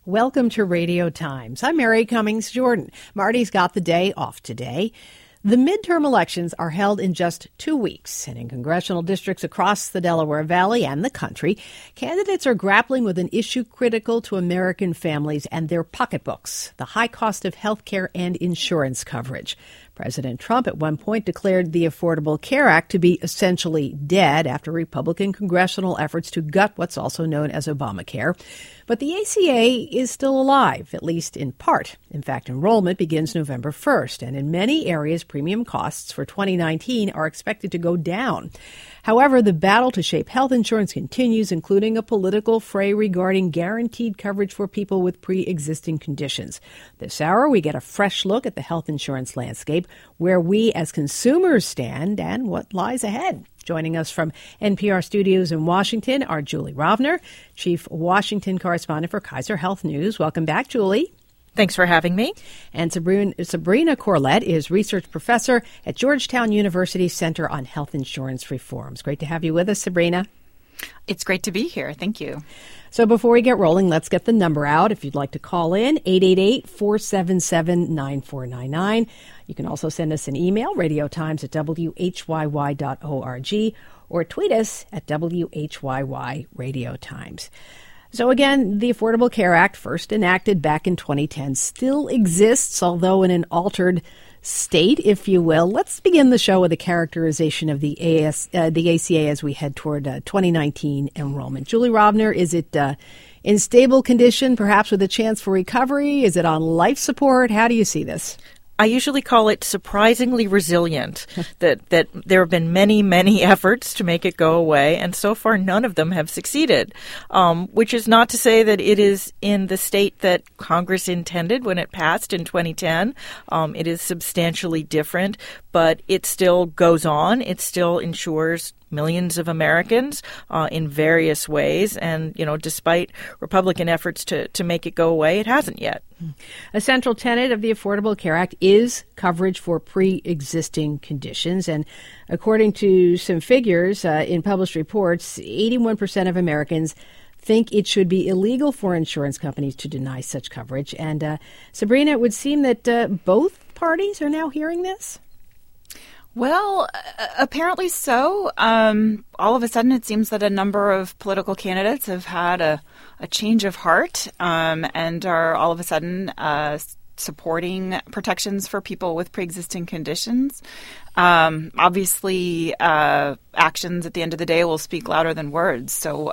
Welcome to Radio Times. I'm Mary Cummings Jordan. Marty's got the day off today. The midterm elections are held in just 2 weeks, and in congressional districts across the Delaware Valley and the country, candidates are grappling with an issue critical to American families and their pocketbooks, the high cost of health care and insurance coverage. President Trump at one point declared the Affordable Care Act to be essentially dead after Republican congressional efforts to gut what's also known as Obamacare. But the ACA is still alive, at least in part. In fact, enrollment begins November 1st, and in many areas, premium costs for 2019 are expected to go down. However, the battle to shape health insurance continues, including a political fray regarding guaranteed coverage for people with pre-existing conditions. This hour, we get a fresh look at the health insurance landscape, where we as consumers stand, and what lies ahead. Joining us from NPR studios in Washington are Julie Rovner, Chief Washington Correspondent for Kaiser Health News. Welcome back, Julie. Thanks for having me. And Sabrina Corlett is Research Professor at Georgetown University Center on Health Insurance Reforms. Great to have you with us, Sabrina. It's great to be here. Thank you. So before we get rolling, let's get the number out. If you'd like to call in, 888-477-9499. You can also send us an email, radiotimes@whyy.org, or tweet us at WHYY Radio Times. So again, the Affordable Care Act, first enacted back in 2010, still exists, although in an altered state, if you will. Let's begin the show with a characterization of the ACA as we head toward 2019 enrollment. Julie Rovner, is it in stable condition, perhaps with a chance for recovery? Is it on life support? How do you see this? I usually call it surprisingly resilient, that there have been many, many efforts to make it go away, and so far none of them have succeeded, which is not to say that it is in the state that Congress intended when it passed in 2010. It is substantially different, but it still goes on. It still insures millions of Americans in various ways. And, despite Republican efforts to make it go away, it hasn't yet. A central tenet of the Affordable Care Act is coverage for pre-existing conditions. And according to some figures in published reports, 81% of Americans think it should be illegal for insurance companies to deny such coverage. And Sabrina, it would seem that both parties are now hearing this? Well, apparently so. All of a sudden, it seems that a number of political candidates have had a change of heart and are all of a sudden supporting protections for people with pre-existing conditions. Obviously, actions at the end of the day will speak louder than words. So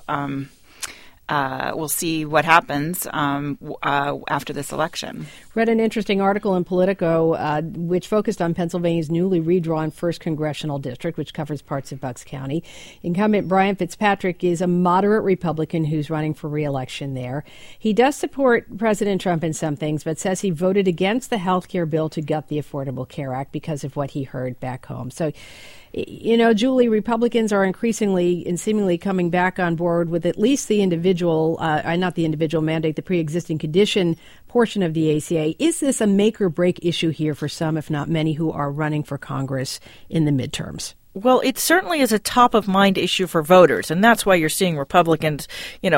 we'll see what happens after this election. Read an interesting article in Politico which focused on Pennsylvania's newly redrawn 1st Congressional District, which covers parts of Bucks County. Incumbent Brian Fitzpatrick is a moderate Republican who's running for re-election there. He does support President Trump in some things, but says he voted against the health care bill to gut the Affordable Care Act because of what he heard back home. So, Julie, Republicans are increasingly and seemingly coming back on board with at least the individual, not the individual mandate, the pre-existing condition portion of the ACA. Is this a make or break issue here for some, if not many, who are running for Congress in the midterms? Well, it certainly is a top-of-mind issue for voters, and that's why you're seeing Republicans,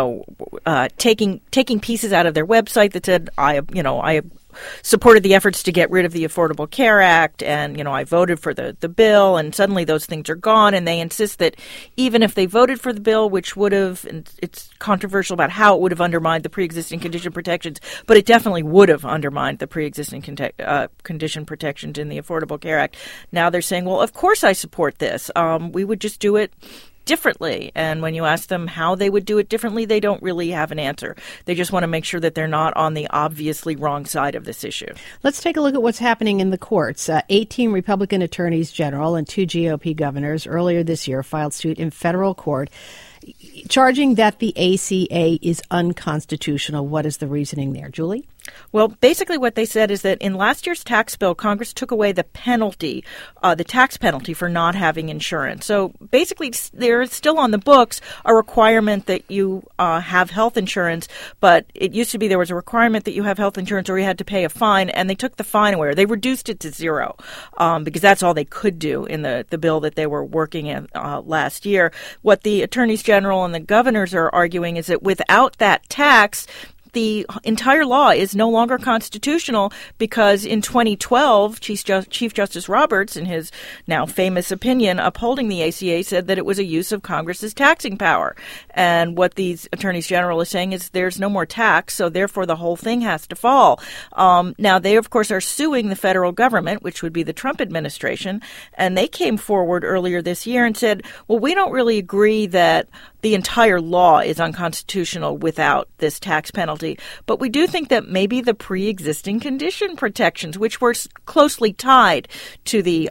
taking pieces out of their website that said, I supported the efforts to get rid of the Affordable Care Act, and, I voted for the bill, and suddenly those things are gone, and they insist that even if they voted for the bill, which would have, and it's controversial about how it would have undermined the pre-existing condition protections, but it definitely would have undermined the pre-existing condition protections in the Affordable Care Act. Now they're saying, well, of course I support this. We would just do it differently. And when you ask them how they would do it differently, they don't really have an answer. They just want to make sure that they're not on the obviously wrong side of this issue. Let's take a look at what's happening in the courts. 18 Republican attorneys general and 2 GOP governors earlier this year filed suit in federal court charging that the ACA is unconstitutional. What is the reasoning there, Julie? Well, basically what they said is that in last year's tax bill, Congress took away the penalty, the tax penalty for not having insurance. So basically there is still on the books a requirement that you have health insurance, but it used to be there was a requirement that you have health insurance or you had to pay a fine, and they took the fine away. They reduced it to zero because that's all they could do in the bill that they were working in last year. What the attorneys general and the governors are arguing is that without that tax, the entire law is no longer constitutional because in 2012, Chief Justice Roberts, in his now famous opinion upholding the ACA, said that it was a use of Congress's taxing power. And what these attorneys general is saying is there's no more tax, so therefore the whole thing has to fall. Now, they, of course, are suing the federal government, which would be the Trump administration, and they came forward earlier this year and said, well, we don't really agree that the entire law is unconstitutional without this tax penalty. But we do think that maybe the pre-existing condition protections, which were closely tied to the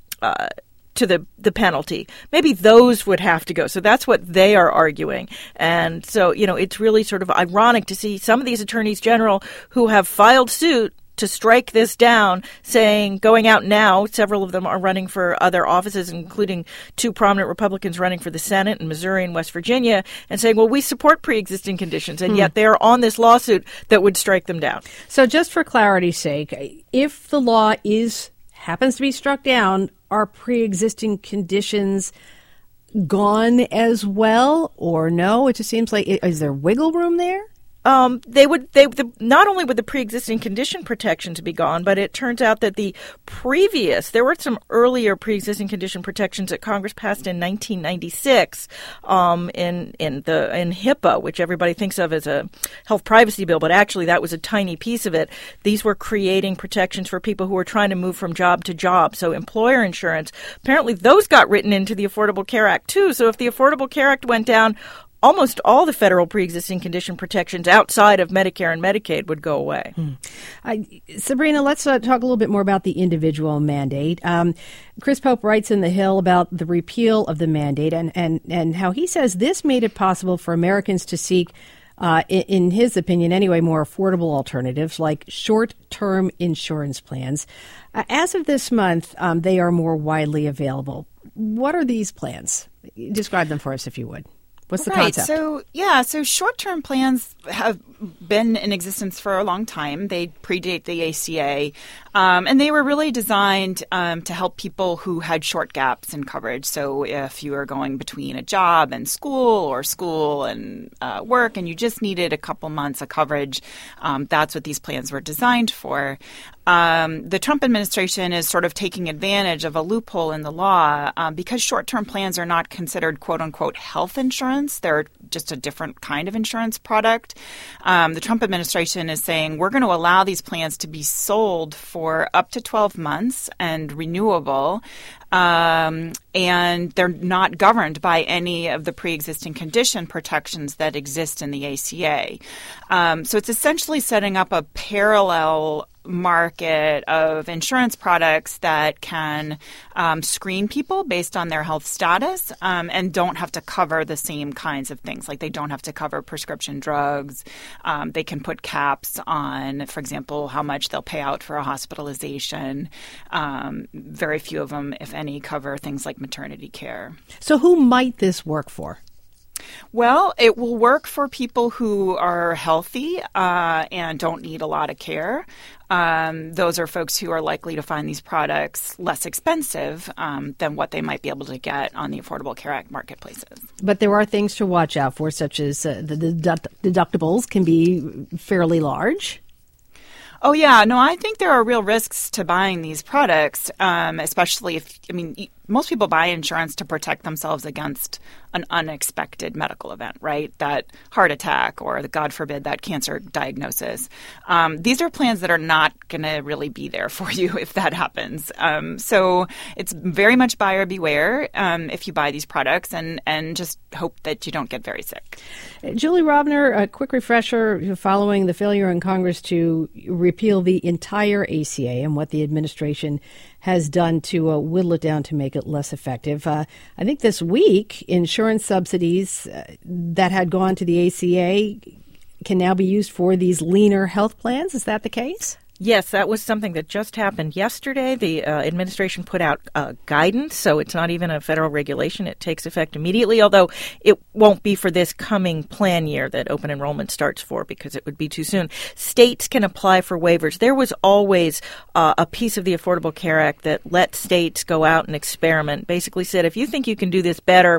penalty, maybe those would have to go. So that's what they are arguing. And so, it's really sort of ironic to see some of these attorneys general who have filed suit to strike this down, going out now, several of them are running for other offices, including two prominent Republicans running for the Senate in Missouri and West Virginia, and saying, well, we support pre-existing conditions, and yet they are on this lawsuit that would strike them down. So just for clarity's sake, if the law happens to be struck down, are pre-existing conditions gone as well, or no? It just seems like, is there wiggle room there? Not only would the pre-existing condition protections be gone, but it turns out that there were some earlier pre-existing condition protections that Congress passed in 1996 in HIPAA, which everybody thinks of as a health privacy bill, but actually that was a tiny piece of it. These were creating protections for people who were trying to move from job to job. So employer insurance, apparently those got written into the Affordable Care Act too. So if the Affordable Care Act went down, almost all the federal pre-existing condition protections outside of Medicare and Medicaid would go away. Sabrina, let's talk a little bit more about the individual mandate. Chris Pope writes in The Hill about the repeal of the mandate and how he says this made it possible for Americans to seek, in his opinion anyway, more affordable alternatives like short-term insurance plans. As of this month, they are more widely available. What are these plans? Describe them for us, if you would. What's the concept? So short-term plans have been in existence for a long time. They predate the ACA, and they were really designed to help people who had short gaps in coverage. So if you were going between a job and school or school and work and you just needed a couple months of coverage, that's what these plans were designed for. The Trump administration is sort of taking advantage of a loophole in the law because short-term plans are not considered quote-unquote health insurance. They're just a different kind of insurance product. The Trump administration is saying we're going to allow these plans to be sold for up to 12 months and renewable. And they're not governed by any of the pre-existing condition protections that exist in the ACA. So it's essentially setting up a parallel market of insurance products that can screen people based on their health status and don't have to cover the same kinds of things. Like they don't have to cover prescription drugs. They can put caps on, for example, how much they'll pay out for a hospitalization. Very few of them, if any, cover things like maternity care. So who might this work for? Well, it will work for people who are healthy and don't need a lot of care. Those are folks who are likely to find these products less expensive than what they might be able to get on the Affordable Care Act marketplaces. But there are things to watch out for, such as the deductibles can be fairly large. Oh, yeah. No, I think there are real risks to buying these products, especially most people buy insurance to protect themselves against an unexpected medical event, right? That heart attack or, God forbid, that cancer diagnosis. These are plans that are not going to really be there for you if that happens. So it's very much buyer beware if you buy these products and just hope that you don't get very sick. Julie Rovner, a quick refresher following the failure in Congress to repeal the entire ACA and what the administration has done to whittle it down to make it less effective. I think this week, insurance subsidies that had gone to the ACA can now be used for these leaner health plans. Is that the case? Yes, that was something that just happened yesterday. The administration put out guidance, so it's not even a federal regulation. It takes effect immediately, although it won't be for this coming plan year that open enrollment starts for because it would be too soon. States can apply for waivers. There was always a piece of the Affordable Care Act that let states go out and experiment, basically said if you think you can do this better,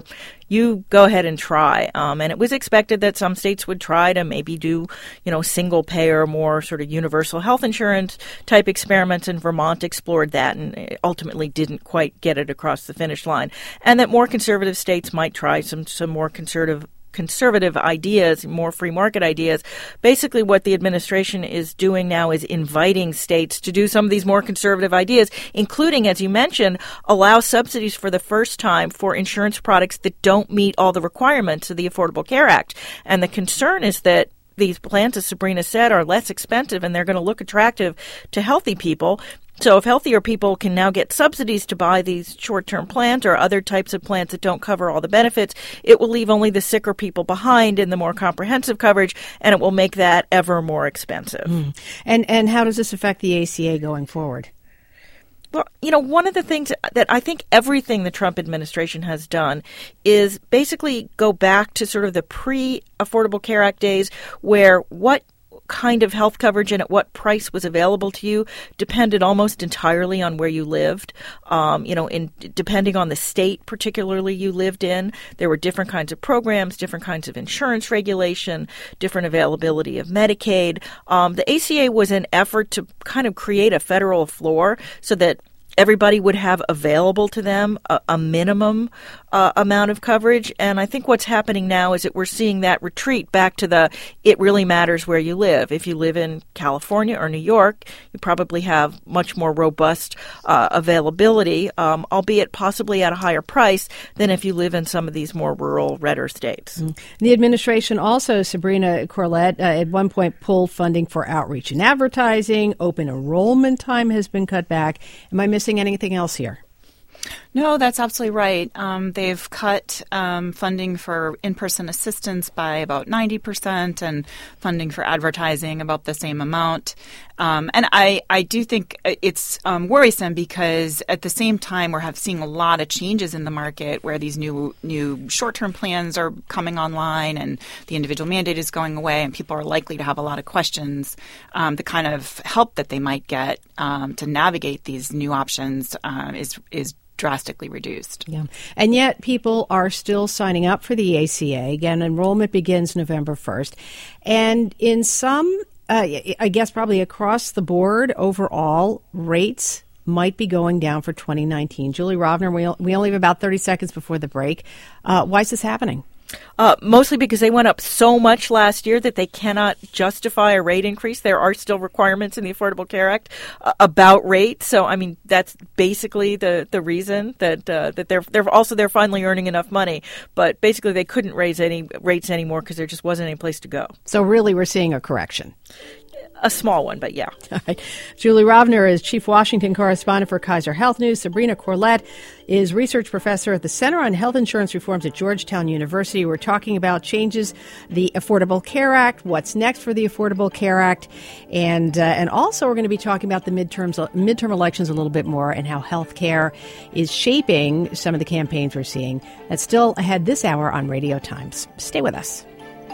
you go ahead and try. And it was expected that some states would try to maybe do, single payer, more sort of universal health insurance type experiments, and Vermont explored that and ultimately didn't quite get it across the finish line. And that more conservative states might try some more conservative ideas, more free market ideas. Basically, what the administration is doing now is inviting states to do some of these more conservative ideas, including, as you mentioned, allow subsidies for the first time for insurance products that don't meet all the requirements of the Affordable Care Act. And the concern is that these plans, as Sabrina said, are less expensive and they're going to look attractive to healthy people. So if healthier people can now get subsidies to buy these short-term plans or other types of plans that don't cover all the benefits, it will leave only the sicker people behind in the more comprehensive coverage, and it will make that ever more expensive. And how does this affect the ACA going forward? Well, one of the things that I think everything the Trump administration has done is basically go back to sort of the pre-Affordable Care Act days, where what kind of health coverage and at what price was available to you depended almost entirely on where you lived. Depending on the state particularly you lived in, there were different kinds of programs, different kinds of insurance regulation, different availability of Medicaid. The ACA was an effort to kind of create a federal floor so that everybody would have available to them a minimum amount of coverage. And I think what's happening now is that we're seeing that retreat back to it really matters where you live. If you live in California or New York, you probably have much more robust availability, albeit possibly at a higher price than if you live in some of these more rural, redder states. The administration also, Sabrina Corlett, at one point pulled funding for outreach and advertising. Open enrollment time has been cut back. Am I missing anything else here? No, that's absolutely right. They've cut funding for in-person assistance by about 90% and funding for advertising about the same amount. And I do think it's worrisome because at the same time we're seeing a lot of changes in the market where these new short-term plans are coming online and the individual mandate is going away and people are likely to have a lot of questions. The kind of help that they might get to navigate these new options is drastically reduced. Yeah. And yet people are still signing up for the ACA. Again, enrollment begins November 1st. And in some, I guess probably across the board, overall, rates might be going down for 2019. Julie Rovner, we only have about 30 seconds before the break. Why is this happening? Mostly because they went up so much last year that they cannot justify a rate increase. There are still requirements in the Affordable Care Act about rates. So, I mean, that's basically the reason that they're finally earning enough money. But basically, they couldn't raise any rates anymore because there just wasn't any place to go. So, really, we're seeing a correction. A small one, but yeah. All right. Julie Rovner is Chief Washington Correspondent for Kaiser Health News. Sabrina Corlett is Research Professor at the Center on Health Insurance Reforms at Georgetown University. We're talking about changes, the Affordable Care Act, what's next for the Affordable Care Act, and also we're going to be talking about the midterm elections a little bit more and how health care is shaping some of the campaigns we're seeing. That's still ahead this hour on Radio Times. Stay with us.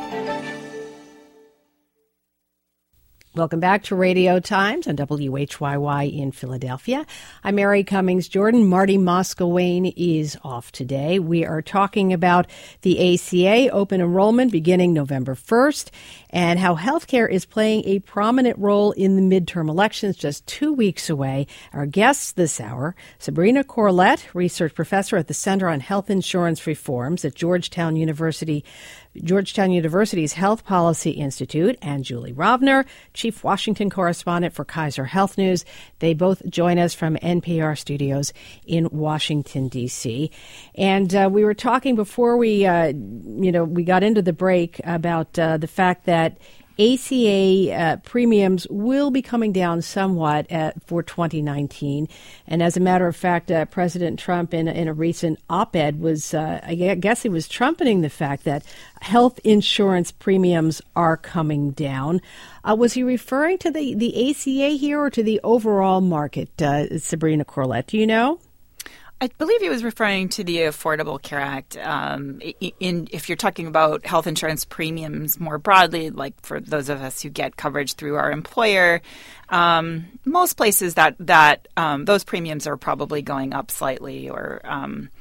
Welcome back to Radio Times on WHYY in Philadelphia. I'm Mary Cummings Jordan. Marty Moskowayne is off today. We are talking about the ACA open enrollment beginning November 1st and how healthcare is playing a prominent role in the midterm elections just 2 weeks away. Our guests this hour, Sabrina Corlett, Research Professor at the Center on Health Insurance Reforms at Georgetown University's Health Policy Institute, and Julie Rovner, Chief Washington Correspondent for Kaiser Health News. They both join us from NPR studios in Washington, D.C. And we were talking before we got into the break about the fact that ACA premiums will be coming down somewhat for 2019. And as a matter of fact, President Trump in a recent op-ed was, I guess he was trumpeting the fact that health insurance premiums are coming down. Was he referring to the ACA here or to the overall market, Sabrina Corlett? Do you know? I believe he was referring to the Affordable Care Act. If you're talking about health insurance premiums more broadly, like for those of us who get coverage through our employer, most places that those premiums are probably going up slightly, or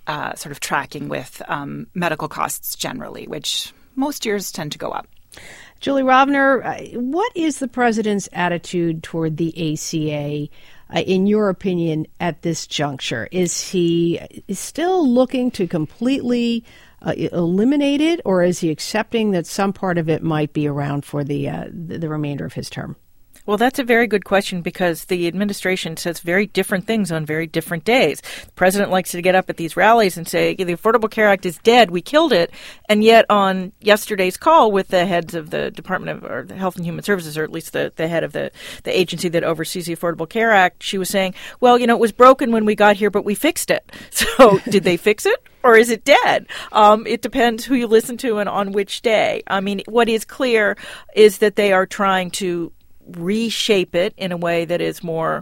sort of tracking with medical costs generally, which most years tend to go up. Julie Rovner, what is the president's attitude toward the ACA, in your opinion, at this juncture? Is he still looking to completely eliminate it, or is he accepting that some part of it might be around for the remainder of his term? Well, that's a very good question because the administration says very different things on very different days. The president likes to get up at these rallies and say, the Affordable Care Act is dead, we killed it. And yet on yesterday's call with the heads of the Department of or the Health and Human Services, or at least the head of the agency that oversees the Affordable Care Act, she was saying, well, it was broken when we got here, but we fixed it. So did they fix it? Or is it dead? It depends who you listen to and on which day. I mean, what is clear is that they are trying to reshape it in a way that is more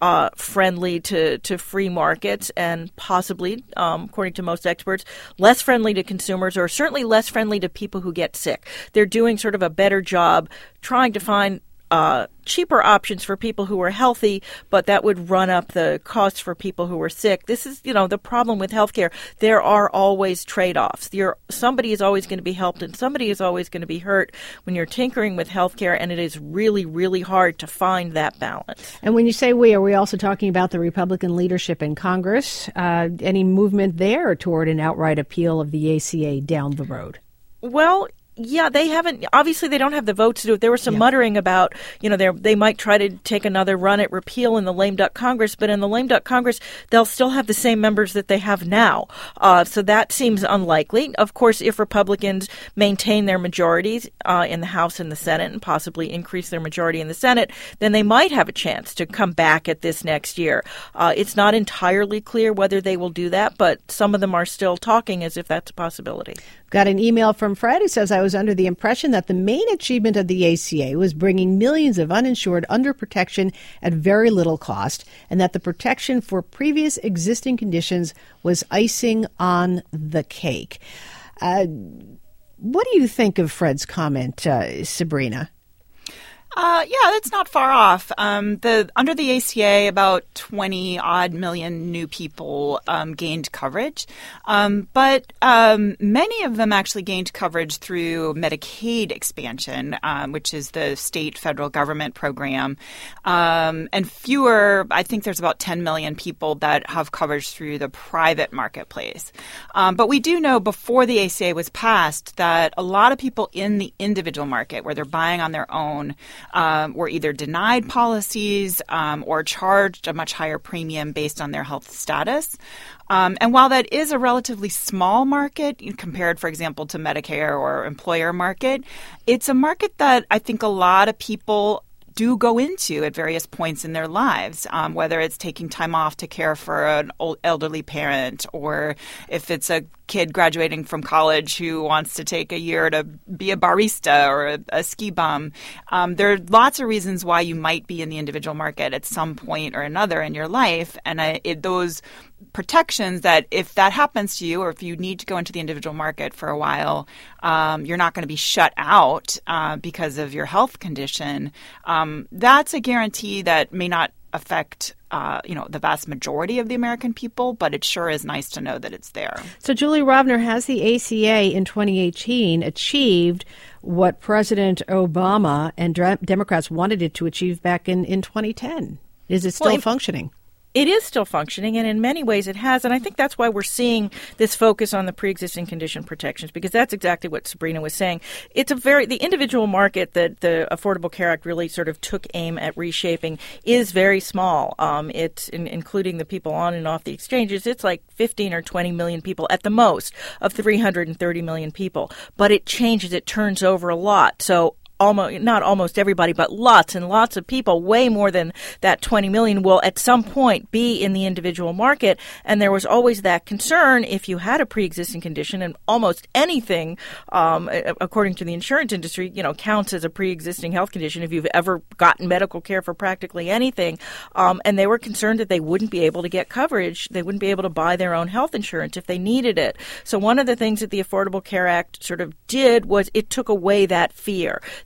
friendly to free markets and possibly, according to most experts, less friendly to consumers, or certainly less friendly to people who get sick. They're doing sort of a better job trying to find cheaper options for people who are healthy, but that would run up the costs for people who are sick. This is, the problem with healthcare. There are always trade-offs. Somebody is always going to be helped and somebody is always going to be hurt when you're tinkering with healthcare, and it is really, really hard to find that balance. And when you say we, are we also talking about the Republican leadership in Congress? Any movement there toward an outright appeal of the ACA down the road? Well, yeah, they haven't. Obviously, they don't have the votes to do it. There was some muttering about, they might try to take another run at repeal in the lame duck Congress, but in the lame duck Congress, they'll still have the same members that they have now. So that seems unlikely. Of course, if Republicans maintain their majorities in the House and the Senate and possibly increase their majority in the Senate, then they might have a chance to come back at this next year. It's not entirely clear whether they will do that, but some of them are still talking as if that's a possibility. Got an email from Fred who says, I was under the impression that the main achievement of the ACA was bringing millions of uninsured under protection at very little cost, and that the protection for previous existing conditions was icing on the cake. What do you think of Fred's comment, Sabrina? Yeah, that's not far off. Under the ACA, about 20-odd million new people gained coverage. But many of them actually gained coverage through Medicaid expansion, which is the state federal government program. And fewer, I think there's about 10 million people that have coverage through the private marketplace. But we do know before the ACA was passed that a lot of people in the individual market, where they're buying on their own, were either denied policies or charged a much higher premium based on their health status. And while that is a relatively small market compared, for example, to Medicare or employer market, it's a market that I think a lot of people do go into at various points in their lives, whether it's taking time off to care for an elderly parent, or if it's a kid graduating from college who wants to take a year to be a barista or a ski bum. There are lots of reasons why you might be in the individual market at some point or another in your life. And those protections that if that happens to you, or if you need to go into the individual market for a while, you're not going to be shut out because of your health condition. That's a guarantee that may not affect the vast majority of the American people, but it sure is nice to know that it's there. So, Julie Rovner, has the ACA in 2018 achieved what President Obama and Democrats wanted it to achieve back in 2010? Is it still functioning? It is still functioning, and in many ways it has. And I think that's why we're seeing this focus on the pre-existing condition protections, because that's exactly what Sabrina was saying. It's the individual market that the Affordable Care Act really sort of took aim at reshaping is very small. It's including the people on and off the exchanges. It's like 15 or 20 million people at the most of 330 million people. But it changes. It turns over a lot. So not almost everybody, but lots and lots of people, way more than that 20 million, will at some point be in the individual market. And there was always that concern if you had a pre-existing condition, and almost anything, according to the insurance industry, counts as a pre-existing health condition if you've ever gotten medical care for practically anything. And they were concerned that they wouldn't be able to get coverage. They wouldn't be able to buy their own health insurance if they needed it. So one of the things that the Affordable Care Act sort of did was it took away that fear.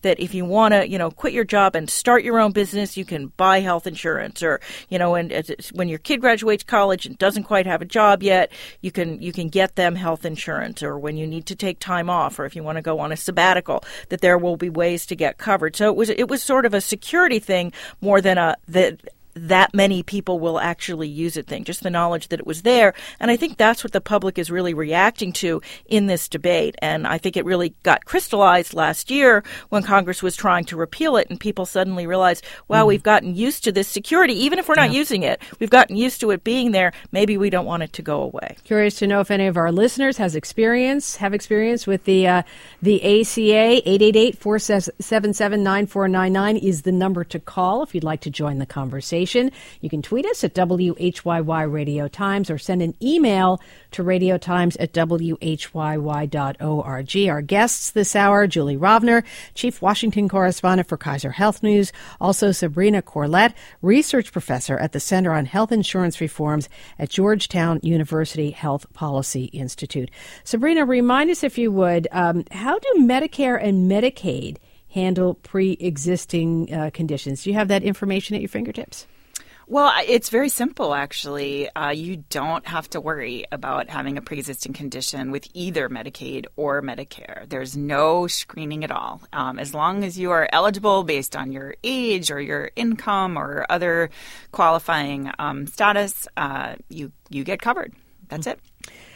that if you want to, quit your job and start your own business, you can buy health insurance, or, and when your kid graduates college and doesn't quite have a job yet, you can get them health insurance, or when you need to take time off, or if you want to go on a sabbatical, that there will be ways to get covered. So it was sort of a security thing more than that many people will actually use it thing, just the knowledge that it was there. And I think that's what the public is really reacting to in this debate. And I think it really got crystallized last year when Congress was trying to repeal it, and people suddenly realized, wow, we've gotten used to this security. Even if we're not using it, we've gotten used to it being there. Maybe we don't want it to go away. Curious to know if any of our listeners have experience with the ACA. 888-477-9499 is the number to call if you'd like to join the conversation. You can tweet us at WHYY Radio Times or send an email to radiotimes@whyy.org. Our guests this hour, Julie Rovner, Chief Washington Correspondent for Kaiser Health News, also Sabrina Corlett, Research Professor at the Center on Health Insurance Reforms at Georgetown University Health Policy Institute. Sabrina, remind us, if you would, how do Medicare and Medicaid handle pre-existing conditions? Do you have that information at your fingertips? Well, it's very simple, actually. You don't have to worry about having a pre-existing condition with either Medicaid or Medicare. There's no screening at all. As long as you are eligible based on your age or your income or other qualifying status, you get covered. That's it.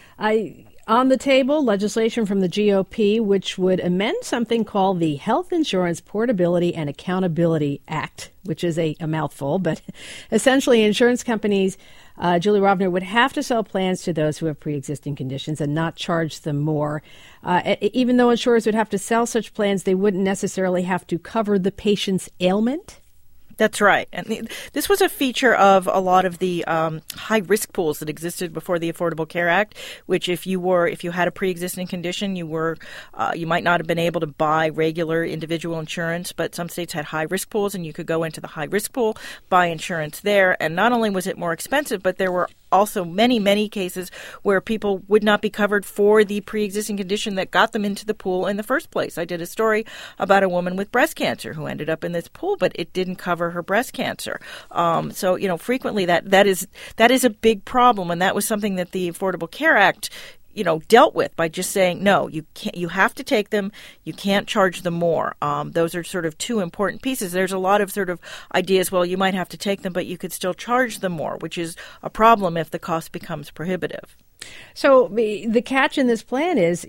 On the table, legislation from the GOP, which would amend something called the Health Insurance Portability and Accountability Act, which is a mouthful, but essentially insurance companies, Julie Rovner, would have to sell plans to those who have pre-existing conditions and not charge them more. Even though insurers would have to sell such plans, they wouldn't necessarily have to cover the patient's ailment. That's right. And this was a feature of a lot of the high-risk pools that existed before the Affordable Care Act, which if you had a pre-existing condition, you might not have been able to buy regular individual insurance, but some states had high-risk pools, and you could go into the high-risk pool, buy insurance there. And not only was it more expensive, but there were also many, many cases where people would not be covered for the pre-existing condition that got them into the pool in the first place. I did a story about a woman with breast cancer who ended up in this pool, but it didn't cover her breast cancer. So frequently that is a big problem, and that was something that the Affordable Care Act dealt with by just saying, no, you have to take them. You can't charge them more. Those are sort of two important pieces. There's a lot of sort of ideas, well, you might have to take them, but you could still charge them more, which is a problem if the cost becomes prohibitive. So the catch in this plan is,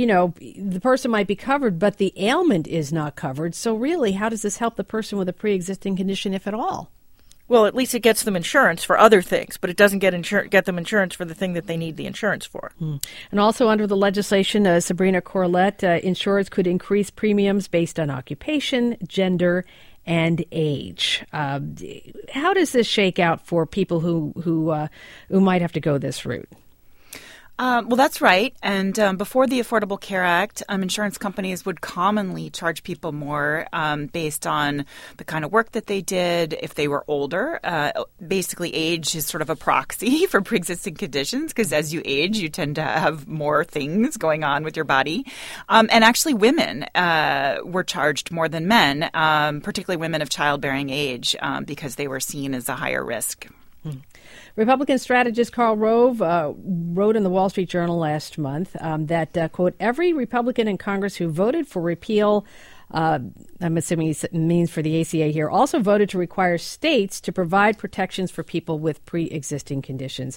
the person might be covered, but the ailment is not covered. So really, how does this help the person with a pre-existing condition, if at all? Well, at least it gets them insurance for other things, but it doesn't get them insurance for the thing that they need the insurance for. And also under the legislation, Sabrina Corlett, insurers could increase premiums based on occupation, gender, and age. How does this shake out for people who might have to go this route? Well, that's right. And before the Affordable Care Act, insurance companies would commonly charge people more based on the kind of work that they did, if they were older. Basically, age is sort of a proxy for pre-existing conditions, because as you age, you tend to have more things going on with your body. And actually, women were charged more than men, particularly women of childbearing age, because they were seen as a higher risk. Republican strategist Karl Rove wrote in the Wall Street Journal last month that, quote, every Republican in Congress who voted for repeal, I'm assuming he means for the ACA here, also voted to require states to provide protections for people with pre-existing conditions.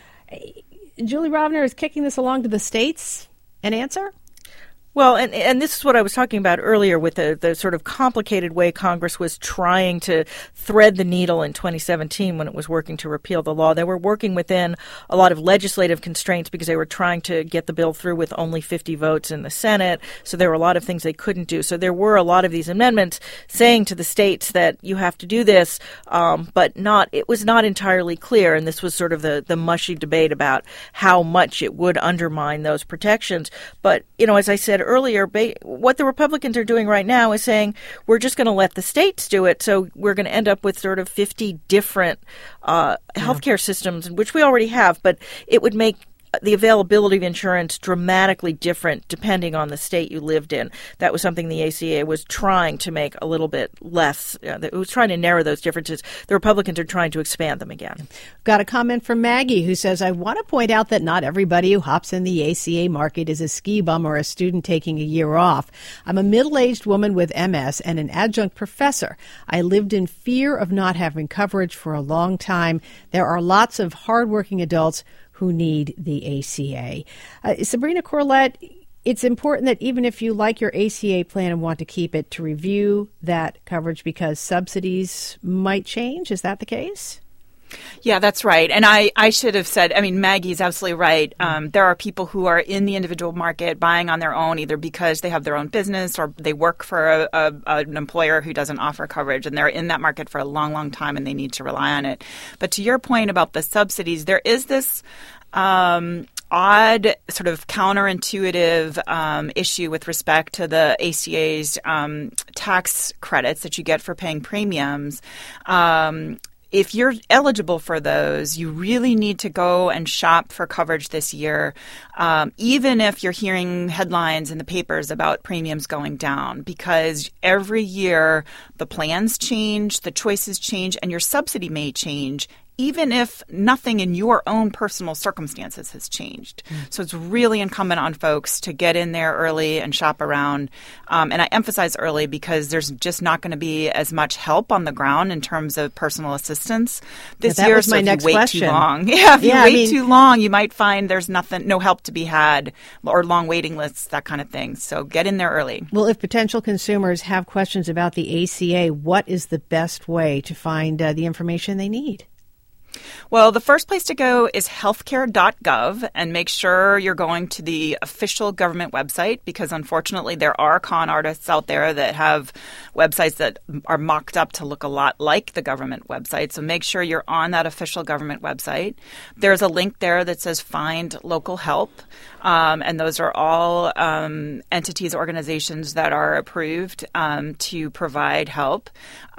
Julie Rovner is kicking this along to the states. An answer? Well, and this is what I was talking about earlier with the sort of complicated way Congress was trying to thread the needle in 2017 when it was working to repeal the law. They were working within a lot of legislative constraints because they were trying to get the bill through with only 50 votes in the Senate. So there were a lot of things they couldn't do. So there were a lot of these amendments saying to the states that you have to do this, but it was not entirely clear. And this was sort of the mushy debate about how much it would undermine those protections. But, as I said earlier, what the Republicans are doing right now is saying we're just going to let the states do it. So we're going to end up with sort of 50 different healthcare systems, which we already have, but it would make the availability of insurance dramatically different depending on the state you lived in. That was something the ACA was trying to make a little bit less. It was trying to narrow those differences. The Republicans are trying to expand them again. Got a comment from Maggie who says, I want to point out that not everybody who hops in the ACA market is a ski bum or a student taking a year off. I'm a middle-aged woman with MS and an adjunct professor. I lived in fear of not having coverage for a long time. There are lots of hardworking adults who need the ACA. Sabrina Corlett, it's important that even if you like your ACA plan and want to keep it, to review that coverage because subsidies might change. Is that the case? Yeah, that's right. And I should have said, Maggie's absolutely right. There are people who are in the individual market buying on their own, either because they have their own business or they work for an employer who doesn't offer coverage, and they're in that market for a long, long time and they need to rely on it. But to your point about the subsidies, there is this odd, sort of counterintuitive issue with respect to the ACA's tax credits that you get for paying premiums. If you're eligible for those, you really need to go and shop for coverage this year, even if you're hearing headlines in the papers about premiums going down, because every year the plans change, the choices change, and your subsidy may change, even if nothing in your own personal circumstances has changed. So it's really incumbent on folks to get in there early and shop around. And I emphasize early because there's just not going to be as much help on the ground in terms of personal assistance this year. Was my so next if you wait question. too long, if you wait too long, you might find there's no help to be had, or long waiting lists, that kind of thing. So get in there early. Well, if potential consumers have questions about the ACA, what is the best way to find the information they need? Well, the first place to go is healthcare.gov, and make sure you're going to the official government website, because unfortunately there are con artists out there that have websites that are mocked up to look a lot like the government website. So make sure you're on that official government website. There's a link there that says Find Local Help, and those are all entities, organizations that are approved to provide help.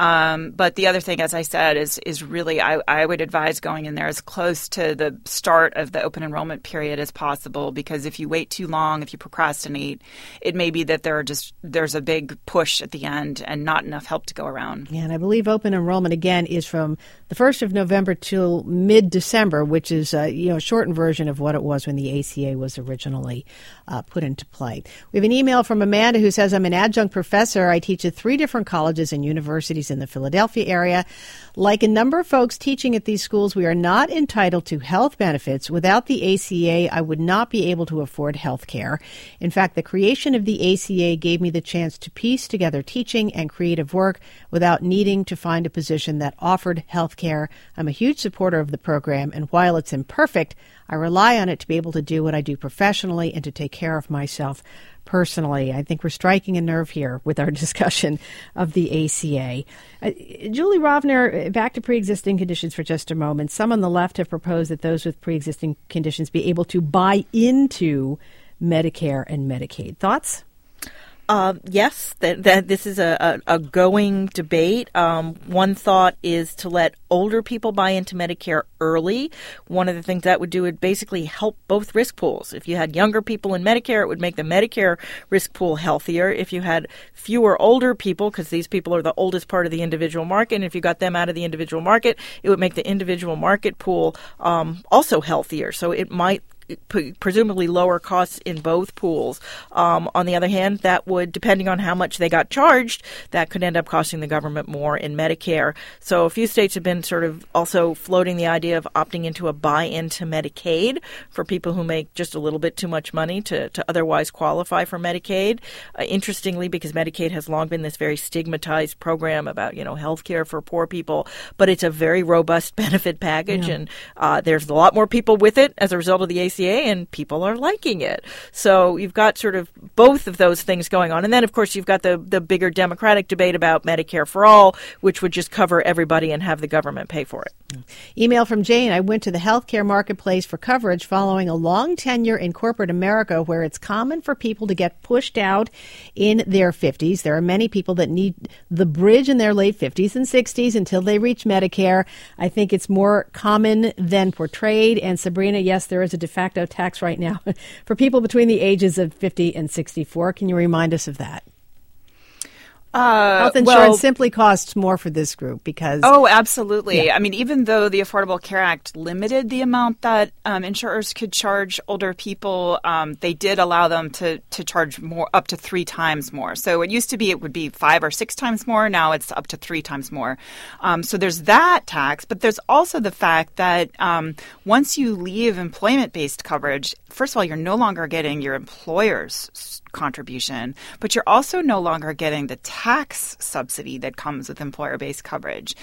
But the other thing, as I said, is really I would advise going in there as close to the start of the open enrollment period as possible, because if you wait too long, if you procrastinate, it may be that there's a big push at the end and not enough help to go around. Yeah, and I believe open enrollment, again, is from the 1st of November till mid-December, which is a shortened version of what it was when the ACA was originally put into play. We have an email from Amanda who says, I'm an adjunct professor. I teach at 3 different colleges and universities in the Philadelphia area. Like a number of folks teaching at these schools, we are not entitled to health benefits. Without the ACA, I would not be able to afford health care. In fact, the creation of the ACA gave me the chance to piece together teaching and creative work without needing to find a position that offered health care. I'm a huge supporter of the program, and while it's imperfect, I rely on it to be able to do what I do professionally and to take care of myself personally. I think we're striking a nerve here with our discussion of the ACA. Julie Rovner, back to pre-existing conditions for just a moment. Some on the left have proposed that those with pre-existing conditions be able to buy into Medicare and Medicaid. Thoughts? Yes, that this is a going debate. One thought is to let older people buy into Medicare early. One of the things that would do would basically help both risk pools. If you had younger people in Medicare, it would make the Medicare risk pool healthier. If you had fewer older people, because these people are the oldest part of the individual market, and if you got them out of the individual market, it would make the individual market pool also healthier. So it might presumably lower costs in both pools. On the other hand, that would, depending on how much they got charged, that could end up costing the government more in Medicare. So a few states have been sort of also floating the idea of opting into a buy-in to Medicaid for people who make just a little bit too much money to otherwise qualify for Medicaid. Interestingly, because Medicaid has long been this very stigmatized program about, health care for poor people, but it's a very robust benefit package, and there's a lot more people with it as a result of the ACA, and people are liking it. So you've got sort of both of those things going on. And then, of course, you've got the bigger Democratic debate about Medicare for all, which would just cover everybody and have the government pay for it. Email from Jane. I went to the healthcare marketplace for coverage following a long tenure in corporate America where it's common for people to get pushed out in their 50s. There are many people that need the bridge in their late 50s and 60s until they reach Medicare. I think it's more common than portrayed. And Sabrina, yes, there is a de facto facto tax right now for people between the ages of 50 and 64. Can you remind us of that? Health insurance simply costs more for this group because... Oh, absolutely. Yeah. I mean, even though the Affordable Care Act limited the amount that insurers could charge older people, they did allow them to charge more, up to 3 times more. So it used to be it would be 5 or 6 times more. Now it's up to 3 times more. So there's that tax, but there's also the fact that once you leave employment-based coverage, first of all, you're no longer getting your employer's contribution, but you're also no longer getting the tax subsidy that comes with employer-based coverage.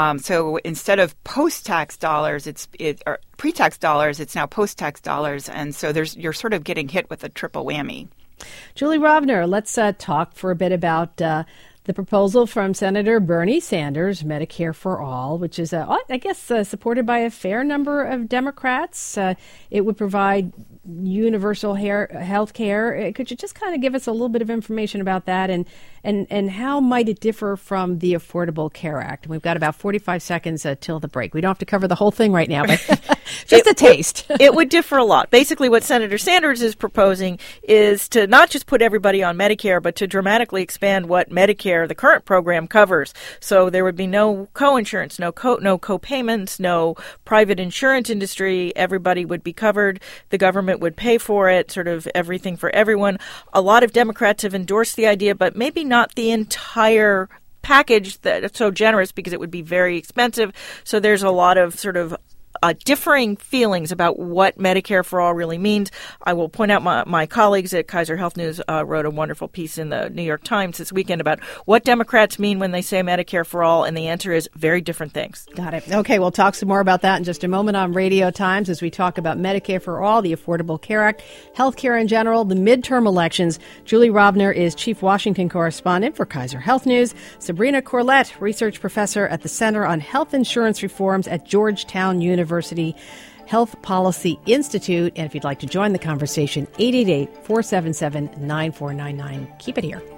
So instead of post-tax dollars, or pre-tax dollars, it's now post-tax dollars, and so you're sort of getting hit with a triple whammy. Julie Rovner, let's talk for a bit about the proposal from Senator Bernie Sanders, Medicare for All, which is, I guess, supported by a fair number of Democrats. It would provide universal health care. Could you just kind of give us a little bit of information about that and how might it differ from the Affordable Care Act? We've got about 45 seconds till the break. We don't have to cover the whole thing right now, but just a taste. It would differ a lot. Basically, what Senator Sanders is proposing is to not just put everybody on Medicare, but to dramatically expand what Medicare, the current program, covers. So there would be no co-insurance, no co-payments, no private insurance industry. Everybody would be covered. The government would pay for it, sort of everything for everyone. A lot of Democrats have endorsed the idea, but maybe not the entire package that's so generous because it would be very expensive. So there's a lot of sort of differing feelings about what Medicare for All really means. I will point out my colleagues at Kaiser Health News wrote a wonderful piece in the New York Times this weekend about what Democrats mean when they say Medicare for All, and the answer is very different things. Got it. Okay, we'll talk some more about that in just a moment on Radio Times as we talk about Medicare for All, the Affordable Care Act, healthcare in general, the midterm elections. Julie Rovner is Chief Washington Correspondent for Kaiser Health News. Sabrina Corlett, Research Professor at the Center on Health Insurance Reforms at Georgetown University Health Policy Institute. And if you'd like to join the conversation, 888-477-9499. Keep it here.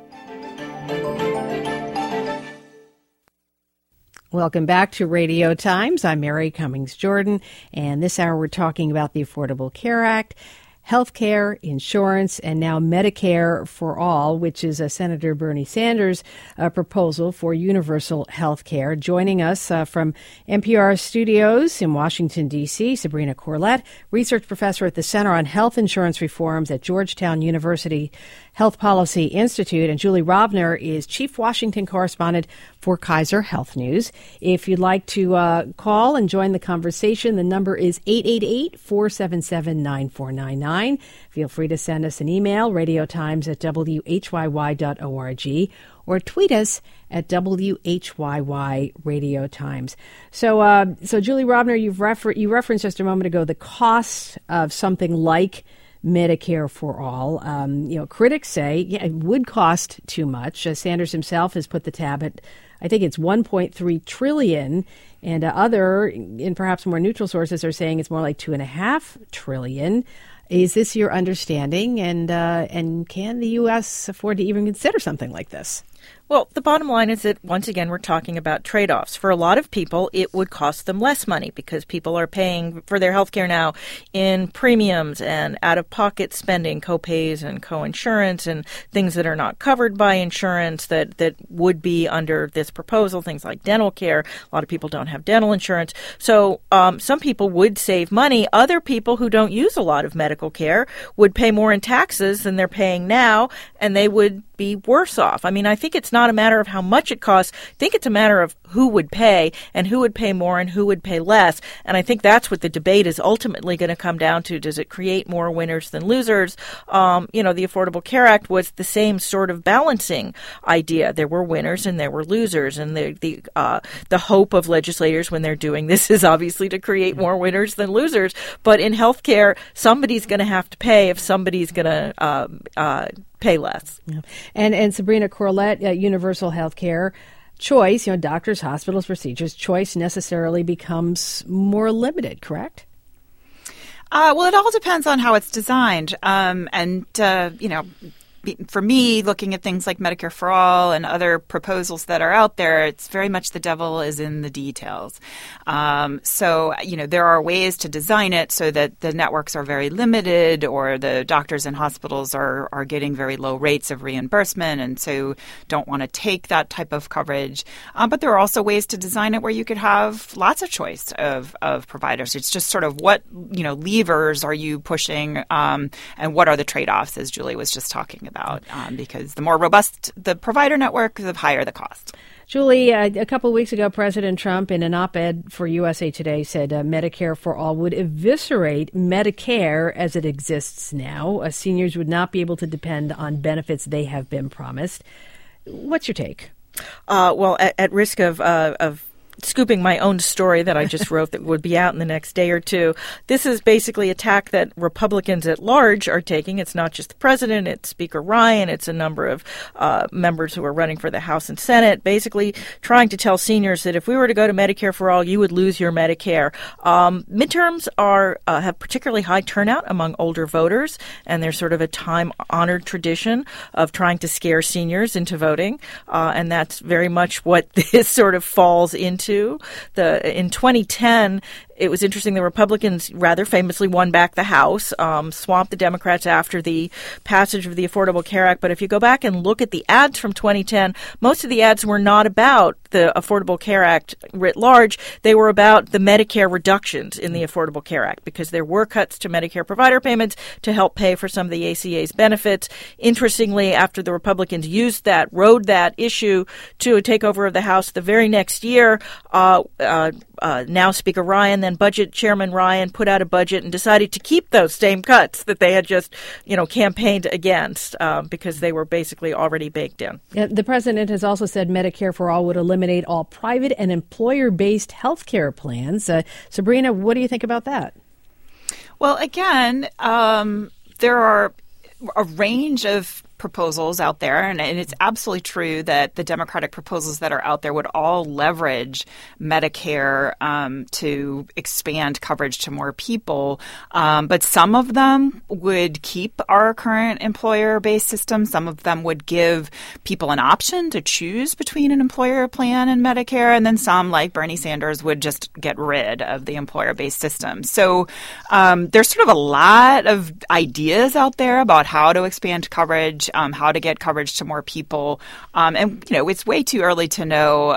Welcome back to Radio Times. I'm Mary Cummings Jordan, and this hour we're talking about the Affordable Care Act, healthcare, insurance, and now Medicare for All, which is Senator Bernie Sanders' proposal for universal health care. Joining us from NPR studios in Washington, D.C., Sabrina Corlett, research professor at the Center on Health Insurance Reforms at Georgetown University Health Policy Institute, and Julie Rovner is Chief Washington Correspondent for Kaiser Health News. If you'd like to call and join the conversation, the number is 888-477-9499. Feel free to send us an email, radiotimes@whyy.org, or tweet us at WHYY Radio Times. So Julie Rovner, you referenced just a moment ago the cost of something like Medicare for All. Critics say it would cost too much. Sanders himself has put the tab at, I think it's $1.3 trillion, and other, and perhaps more neutral sources, are saying it's more like $2.5 trillion. Is this your understanding? And can the U.S. afford to even consider something like this? Well, the bottom line is that, once again, we're talking about trade-offs. For a lot of people, it would cost them less money because people are paying for their health care now in premiums and out-of-pocket spending, co-pays and co-insurance and things that are not covered by insurance that would be under this proposal, things like dental care. A lot of people don't have dental insurance. So some people would save money. Other people who don't use a lot of medical care would pay more in taxes than they're paying now, and they would be worse off. I mean, I think it's not a matter of how much it costs. I think it's a matter of who would pay and who would pay more and who would pay less. And I think that's what the debate is ultimately going to come down to. Does it create more winners than losers? The Affordable Care Act was the same sort of balancing idea. There were winners and there were losers. And the hope of legislators when they're doing this is obviously to create more winners than losers. But in healthcare, somebody's going to have to pay if somebody's going to pay less. Yeah. And Sabrina Corlett, universal health care choice, doctors, hospitals, procedures, choice necessarily becomes more limited, correct? Well, it all depends on how it's designed. for me, looking at things like Medicare for All and other proposals that are out there, it's very much the devil is in the details. So, there are ways to design it so that the networks are very limited, or the doctors and hospitals are getting very low rates of reimbursement and so don't want to take that type of coverage. But there are also ways to design it where you could have lots of choice of providers. It's just sort of what, levers are you pushing, and what are the trade-offs, as Julie was just talking about, because the more robust the provider network, the higher the cost. Julie, a couple of weeks ago, President Trump, in an op-ed for USA Today, said Medicare for All would eviscerate Medicare as it exists now. Seniors would not be able to depend on benefits they have been promised. What's your take? Well, at risk of scooping my own story that I just wrote that would be out in the next day or two. This is basically a tack that Republicans at large are taking. It's not just the president, it's Speaker Ryan, it's a number of members who are running for the House and Senate, basically trying to tell seniors that if we were to go to Medicare for All, you would lose your Medicare. Midterms have particularly high turnout among older voters, and there's sort of a time-honored tradition of trying to scare seniors into voting, and that's very much what this sort of falls into. In 2010, it was interesting. The Republicans rather famously won back the House, swamped the Democrats after the passage of the Affordable Care Act. But if you go back and look at the ads from 2010, most of the ads were not about the Affordable Care Act writ large. They were about the Medicare reductions in the Affordable Care Act, because there were cuts to Medicare provider payments to help pay for some of the ACA's benefits. Interestingly, after the Republicans rode that issue to a takeover of the House the very next year, now Speaker Ryan, then Budget Chairman Ryan, put out a budget and decided to keep those same cuts that they had just, campaigned against, because they were basically already baked in. The president has also said Medicare for All would eliminate all private and employer-based health care plans. Sabrina, what do you think about that? Well, again, there are a range of proposals out there, and it's absolutely true that the Democratic proposals that are out there would all leverage Medicare to expand coverage to more people. But some of them would keep our current employer-based system. Some of them would give people an option to choose between an employer plan and Medicare. And then some, like Bernie Sanders, would just get rid of the employer-based system. So there's sort of a lot of ideas out there about how to expand coverage, how to get coverage to more people. And, it's way too early to know,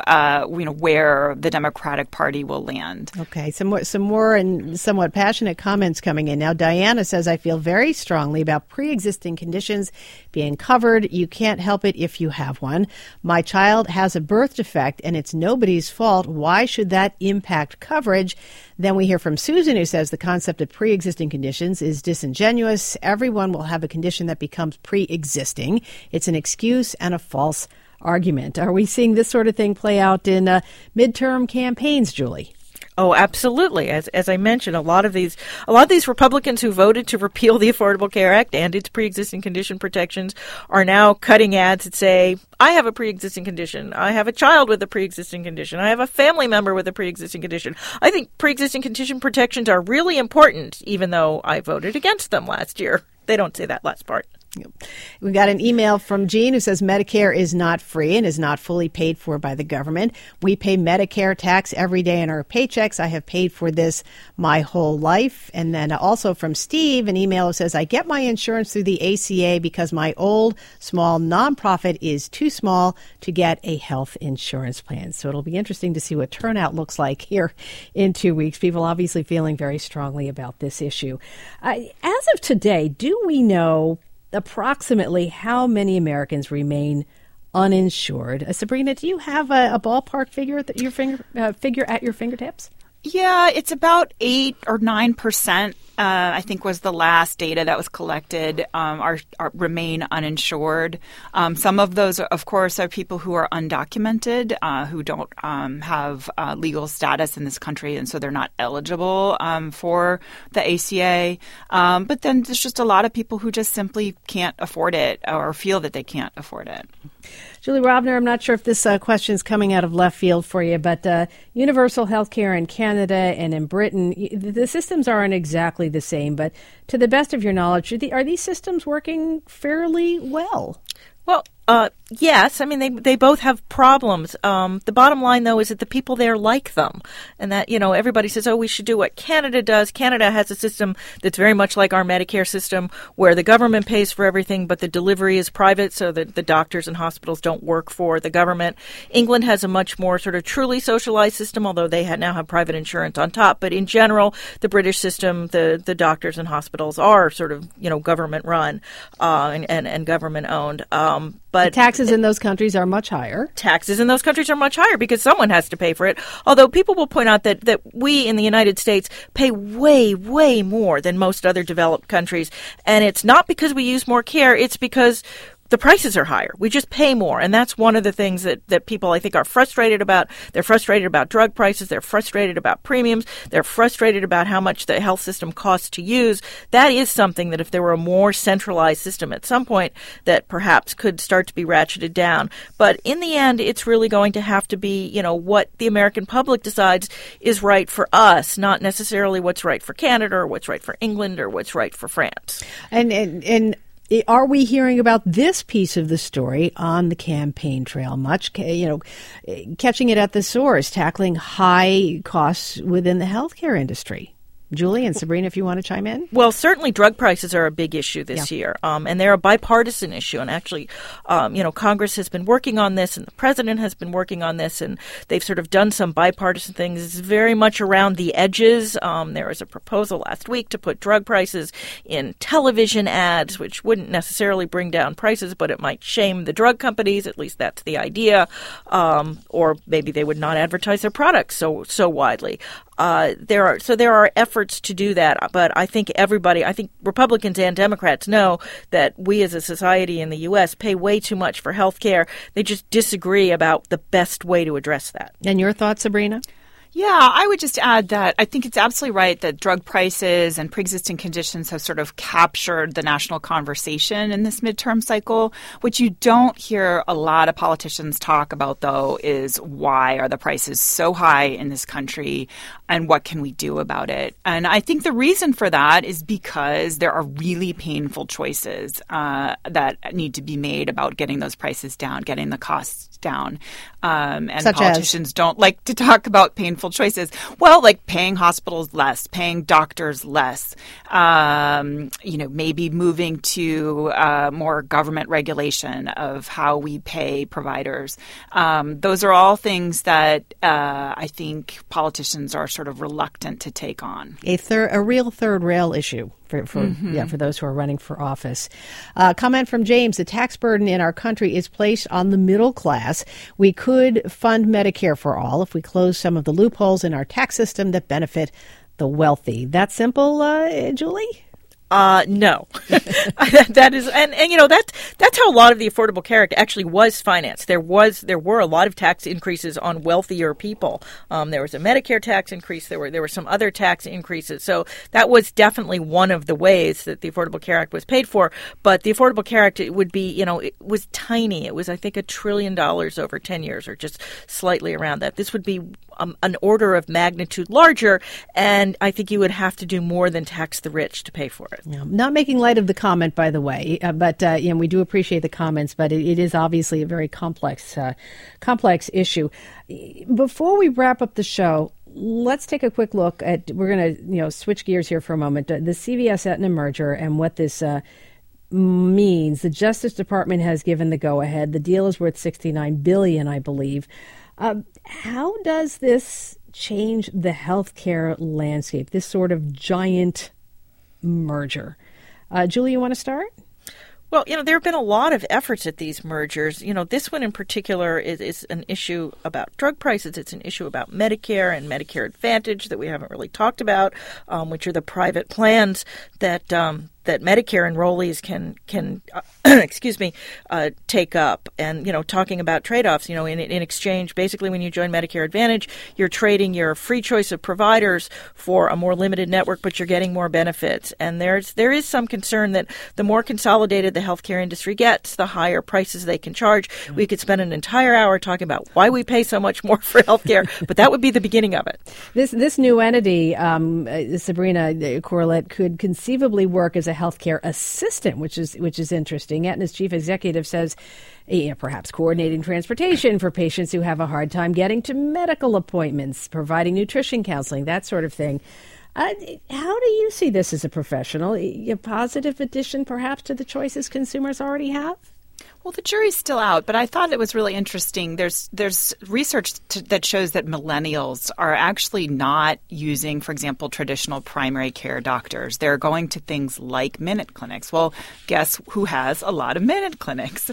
where the Democratic Party will land. Okay. Some more and somewhat passionate comments coming in. Now, Diana says, I feel very strongly about pre-existing conditions being covered. You can't help it if you have one. My child has a birth defect and it's nobody's fault. Why should that impact coverage? Then we hear from Susan, who says the concept of pre-existing conditions is disingenuous. Everyone will have a condition that becomes pre-existing. It's an excuse and a false argument. Are we seeing this sort of thing play out in midterm campaigns, Julie? Oh, absolutely. As I mentioned, a lot of these Republicans who voted to repeal the Affordable Care Act and its pre-existing condition protections are now cutting ads that say, I have a pre-existing condition. I have a child with a pre-existing condition. I have a family member with a pre-existing condition. I think pre-existing condition protections are really important, even though I voted against them last year. They don't say that last part. We got an email from Jean who says Medicare is not free and is not fully paid for by the government. We pay Medicare tax every day in our paychecks. I have paid for this my whole life. And then also from Steve, an email that says, I get my insurance through the ACA because my old small nonprofit is too small to get a health insurance plan. So it'll be interesting to see what turnout looks like here in 2 weeks. People obviously feeling very strongly about this issue. As of today, do we know approximately how many Americans remain uninsured? Sabrina, do you have a ballpark figure at your fingertips? Yeah, it's about 8 or 9%. I think was the last data that was collected, are remain uninsured. Some of those, of course, are people who are undocumented, who don't have legal status in this country, and so they're not eligible for the ACA. But then there's just a lot of people who just simply can't afford it or feel that they can't afford it. Julie Rovner, I'm not sure if this question is coming out of left field for you, but universal health care in Canada and in Britain, the systems aren't exactly the same, but to the best of your knowledge, are these systems working fairly well? Well, yes. I mean, they both have problems. The bottom line, though, is that the people there like them. And that, everybody says, we should do what Canada does. Canada has a system that's very much like our Medicare system, where the government pays for everything, but the delivery is private, so that the doctors and hospitals don't work for the government. England has a much more sort of truly socialized system, although they now have private insurance on top. But in general, the British system, the doctors and hospitals are sort of, government run and government owned. But the taxes in those countries are much higher. Taxes in those countries are much higher because someone has to pay for it. Although people will point out that we in the United States pay way, way more than most other developed countries. And it's not because we use more care. It's because the prices are higher. We just pay more. And that's one of the things that people, I think, are frustrated about. They're frustrated about drug prices. They're frustrated about premiums. They're frustrated about how much the health system costs to use. That is something that if there were a more centralized system at some point that perhaps could start to be ratcheted down. But in the end, it's really going to have to be, what the American public decides is right for us, not necessarily what's right for Canada or what's right for England or what's right for France. And are we hearing about this piece of the story on the campaign trail much? Catching it at the source, tackling high costs within the healthcare industry. Julie and Sabrina, if you want to chime in. Well, certainly drug prices are a big issue this year, and they're a bipartisan issue. And actually, Congress has been working on this, and the president has been working on this, and they've sort of done some bipartisan things. It's very much around the edges. There was a proposal last week to put drug prices in television ads, which wouldn't necessarily bring down prices, but it might shame the drug companies. At least that's the idea. Or maybe they would not advertise their products so widely. There are efforts to do that, but I think Republicans and Democrats know that we as a society in the U.S. pay way too much for health care. They just disagree about the best way to address that. And your thoughts, Sabrina? Yeah, I would just add that I think it's absolutely right that drug prices and pre-existing conditions have sort of captured the national conversation in this midterm cycle. What you don't hear a lot of politicians talk about, though, is why are the prices so high in this country and what can we do about it? And I think the reason for that is because there are really painful choices that need to be made about getting those prices down, getting the costs down. And such politicians don't like to talk about painful choices. Well, like paying hospitals less, paying doctors less, maybe moving to more government regulation of how we pay providers. Those are all things that I think politicians are sort of reluctant to take on. A real third rail issue. For those who are running for office. Comment from James: the tax burden in our country is placed on the middle class. We could fund Medicare for all if we close some of the loopholes in our tax system that benefit the wealthy. That simple, Julie? No, that is, and that's how a lot of the Affordable Care Act actually was financed. There were a lot of tax increases on wealthier people. There was a Medicare tax increase. There were some other tax increases. So that was definitely one of the ways that the Affordable Care Act was paid for. But the Affordable Care Act, it would be, it was tiny. It was, I think, $1 trillion over 10 years, or just slightly around that. This would be an order of magnitude larger, and I think you would have to do more than tax the rich to pay for it. Yeah, not making light of the comment, by the way, but we do appreciate the comments, but it is obviously a very complex issue. Before we wrap up the show, let's take a quick look at, we're going to switch gears here for a moment, the CVS-Aetna merger and what this means. The Justice Department has given the go-ahead. The deal is worth $69 billion, I believe. How does this change the healthcare landscape, this sort of giant merger? Julie, you want to start? Well, there have been a lot of efforts at these mergers. This one in particular is an issue about drug prices. It's an issue about Medicare and Medicare Advantage that we haven't really talked about, which are the private plans that Medicare enrollees can take up, and talking about trade-offs. In exchange, basically, when you join Medicare Advantage, you're trading your free choice of providers for a more limited network, but you're getting more benefits. And there is some concern that the more consolidated the healthcare industry gets, the higher prices they can charge. We could spend an entire hour talking about why we pay so much more for healthcare, but that would be the beginning of it. This new entity, Sabrina Corlett, could conceivably work as a healthcare assistant, which is interesting. Aetna's chief executive says, perhaps coordinating transportation for patients who have a hard time getting to medical appointments, providing nutrition counseling, that sort of thing. How do you see this as a professional? A positive addition, perhaps, to the choices consumers already have? Well, the jury's still out, but I thought it was really interesting. There's research that shows that millennials are actually not using, for example, traditional primary care doctors. They're going to things like minute clinics. Well, guess who has a lot of minute clinics?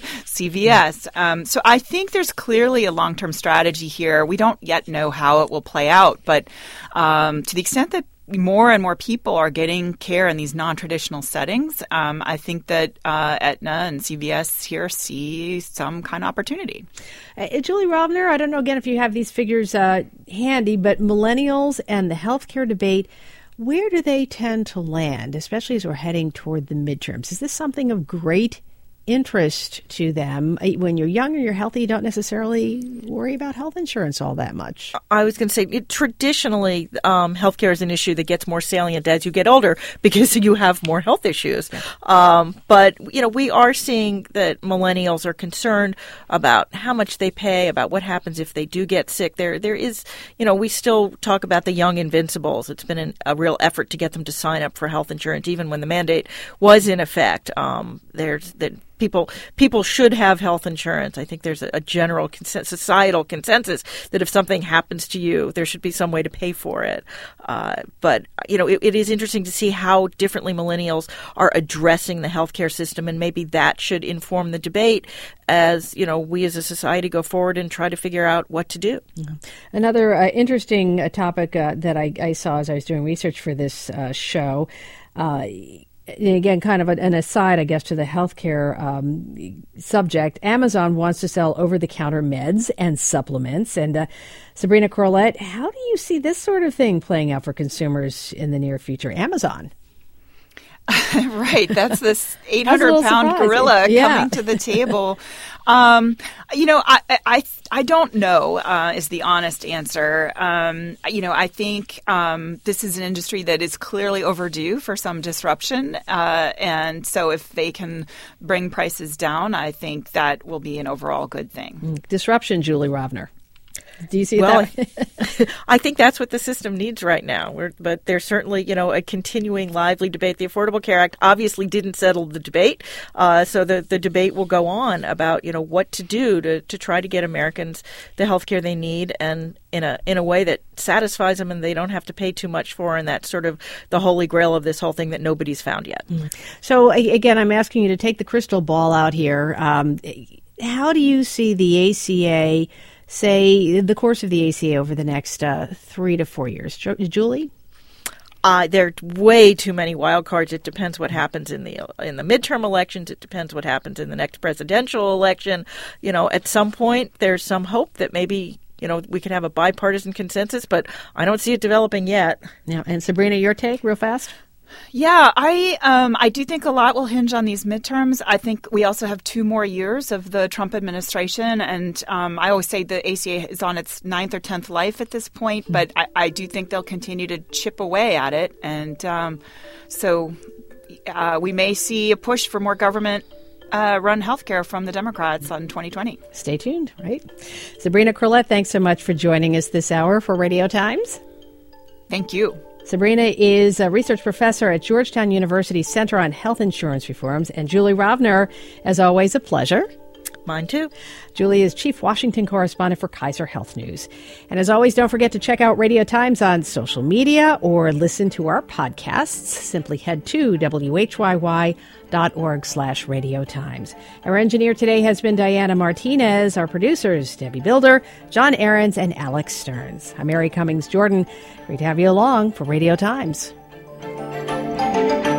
CVS. So I think there's clearly a long-term strategy here. We don't yet know how it will play out, but to the extent that more and more people are getting care in these non-traditional settings, I think that Aetna and CVS here see some kind of opportunity. Julie Rovner, I don't know, again, if you have these figures handy, but millennials and the healthcare debate, where do they tend to land, especially as we're heading toward the midterms? Is this something of great interest to them? When you're young or you're healthy, you don't necessarily worry about health insurance all that much. I was going to say, traditionally, healthcare is an issue that gets more salient as you get older because you have more health issues. Yeah. But we are seeing that millennials are concerned about how much they pay, about what happens if they do get sick. There is, we still talk about the young invincibles. It's been a real effort to get them to sign up for health insurance, even when the mandate was in effect. There's that. People should have health insurance. I think there's a general societal consensus that if something happens to you, there should be some way to pay for it. But it is interesting to see how differently millennials are addressing the healthcare system, and maybe that should inform the debate as we as a society go forward and try to figure out what to do. Mm-hmm. Another interesting topic that I saw as I was doing research for this show. Again, kind of an aside, I guess, to the healthcare subject. Amazon wants to sell over-the-counter meds and supplements. And Sabrina Corlett, how do you see this sort of thing playing out for consumers in the near future? Amazon. Right. That's this 800-pound gorilla coming to the table. I don't know is the honest answer. I think this is an industry that is clearly overdue for some disruption. And so if they can bring prices down, I think that will be an overall good thing. Disruption, Julie Rovner. Do you see it that way? I think that's what the system needs right now. But there's certainly, a continuing lively debate. The Affordable Care Act obviously didn't settle the debate. So the debate will go on about, what to do to try to get Americans the health care they need and in a way that satisfies them and they don't have to pay too much for. And that's sort of the holy grail of this whole thing that nobody's found yet. So, again, I'm asking you to take the crystal ball out here. How do you see the ACA, say, the course of the ACA over the next 3 to 4 years? Julie? There are way too many wild cards. It depends what happens in the midterm elections. It depends what happens in the next presidential election. At some point, there's some hope that maybe we could have a bipartisan consensus, but I don't see it developing yet. Yeah. And Sabrina, your take, real fast? Yeah, I do think a lot will hinge on these midterms. I think we also have 2 more years of the Trump administration, and I always say the ACA is on its 9th or 10th life at this point, but I do think they'll continue to chip away at it, and so we may see a push for more government run healthcare from the Democrats in 2020. Stay tuned, right? Sabrina Corlett, thanks so much for joining us this hour for Radio Times. Thank you. Sabrina is a research professor at Georgetown University's Center on Health Insurance Reforms. And Julie Rovner, as always, a pleasure. Mine too. Julie is Chief Washington Correspondent for Kaiser Health News. And as always, don't forget to check out Radio Times on social media or listen to our podcasts. Simply head to whyy.org/Radio Times. Our engineer today has been Diana Martinez. Our producers, Debbie Builder, John Ahrens, and Alex Stearns. I'm Mary Cummings Jordan. Great to have you along for Radio Times.